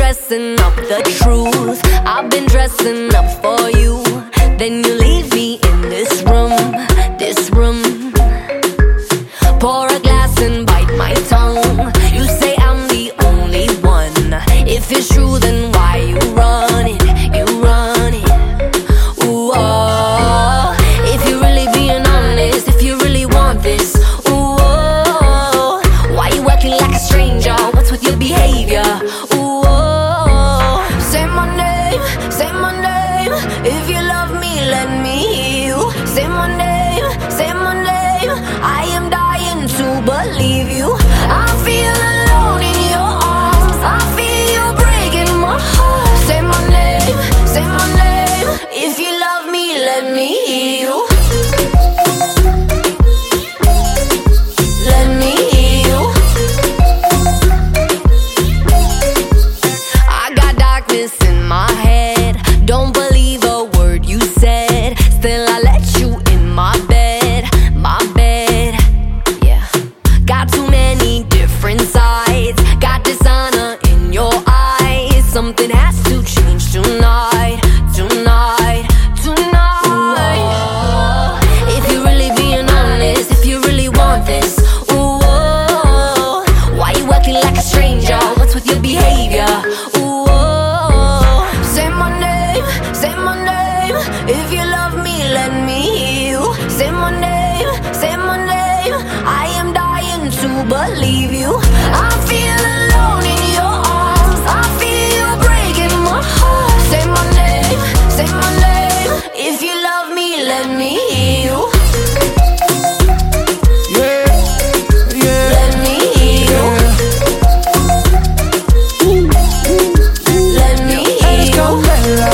dressing up the truth. I've been dressing up for you. Then you leave me in this room, this room. Pour a glass and bite my tongue. You say I'm the only one. If it's true, then why you run it? You run it. Ooh, oh. If you're really being honest, if you really want this, ooh, oh. Why you acting like a stranger? What's with your behavior? Ooh, oh. Say my name, say my name. If you love me, let me hear you. Say my name, say my name. I am dying to believe you. I feel alone in your arms. I feel you breaking my heart. Say my name, say my name. If you love me, let me hear you. Let me hear you. I got darkness in my head. Don't believe a word you said. Still I let you in my bed, my bed. Yeah. Got too many different sides. Got dishonor in your eyes. Something has to change tonight, tonight, tonight. Ooh, if you're really being honest, if you really want this, ooh, oh, why you acting like a stranger? What's with your behavior? Ooh, oh, say my name, say my name. If you love me, let me hear you. Say my name, say my name. I am dying to believe you. I feel alone in your arms. I feel you breaking my heart. Say my name, say my name. If you love me, let me hear you. Yeah, yeah, Let me hear you. Let me hear eres you. Carmela,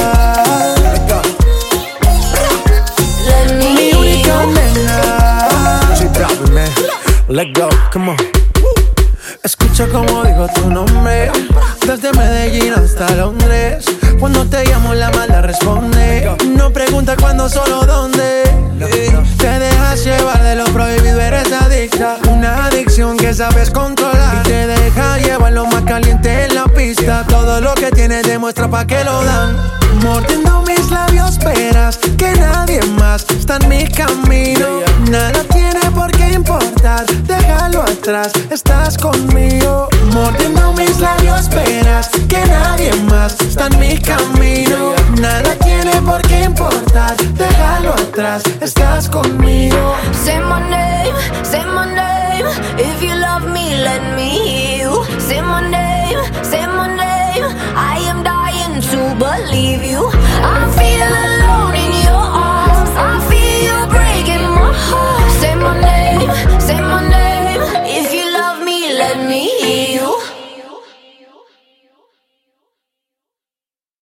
Let me mi hear única you. nena. She dropping, man. Let go, come on. Escucha como digo tu nombre, desde Medellín hasta Londres. Cuando te llamo la mala responde. No pregunta cuándo, solo dónde. Te dejas llevar de lo prohibido, eres adicta. Una adicción que sabes controlar. Y te deja llevar lo más caliente en la pista. Todo lo que tienes demuestra pa' que lo dan. Mordiendo mis labios, esperas que nadie más está en mi camino. Nada tiene por qué importar, déjalo atrás, estás conmigo. Mordiendo mis labios, esperas que nadie más está en mi camino. Nada tiene por qué importar, déjalo atrás, estás conmigo. Say my name, say my name. If you love me, let me hear you. Say my name, say my name. I am dying to believe you. I feel alone in your arms. I feel you breaking my heart. Say my name, say my name. If you love me, let me hear you.